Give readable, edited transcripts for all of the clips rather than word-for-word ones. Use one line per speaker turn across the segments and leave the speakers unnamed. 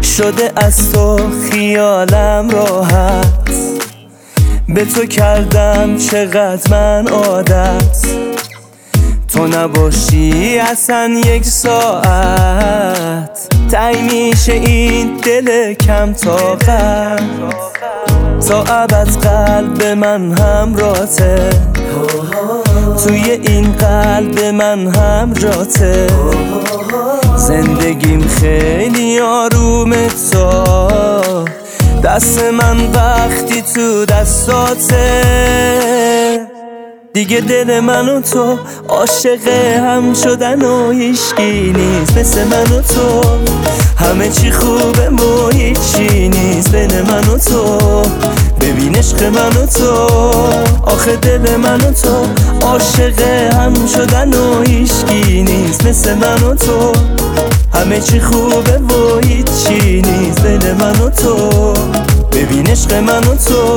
شده از تو خیالم راحت، به تو کردم چقدر من عادت، تو نباشی اصلا یک ساعت تای میشه این دل کم طاقت، تا ابد قلب من همراته، توی این قلب من همراته، زندگیم خیلی آرومه تا دست من وقتی تو دستاته، دیگه دل من و تو عاشق هم شدن و هیچکی نیست مثل من و تو، همه چی خوبه و هیچی نیست بین من و تو، ببین عشق من و تو، آخه دل من و تو عاشق هم شدن و هیچکی نیست مثل من و تو، همه چی خوبه و هیچی نیست بین من و تو، ببین عشق من و تو.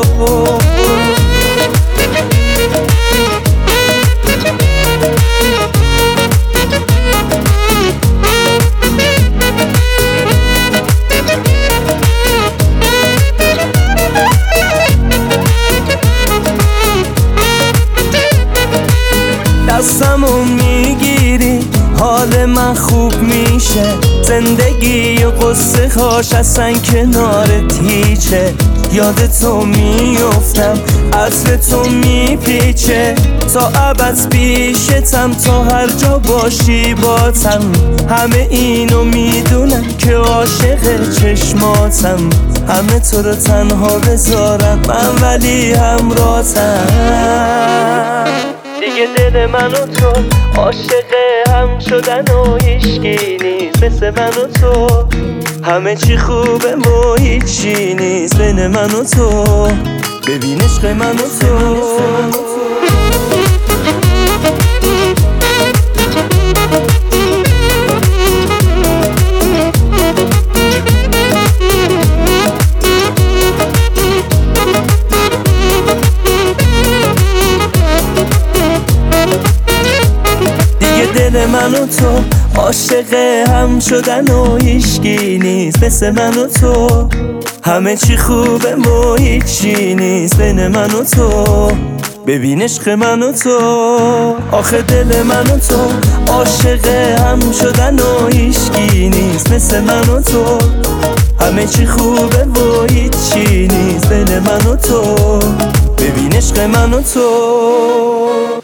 دستمو میگیری حال من خوب میشه، زندگی و قصه هاش اصلا کنارت هیچه، یاد تو میفتم عطر تو میپیچه، تا ابد پیشتم تا هر جا باشی باتم، همه اینو میدونم که عاشق چشماتم، همه تو رو تنها بذارم من ولی همراهتم، دیگه دل من و تو عاشق هم شدن و هیچکی نیست مثل من و تو، همه چی خوبه و هیچی نیست بین من و تو، ببین عشق من و تو. دل من و تو عاشق هم شدن و هیچکی نیست مثل من و تو، همه چی خوبه و هیچی نیست بین من و تو، ببین عشق من و تو، آخه دل من و تو عاشق هم شدن و هیچکی نیست مثل من و تو، همه چی خوبه و هیچی نیست بین من و تو، ببین عشق من و تو.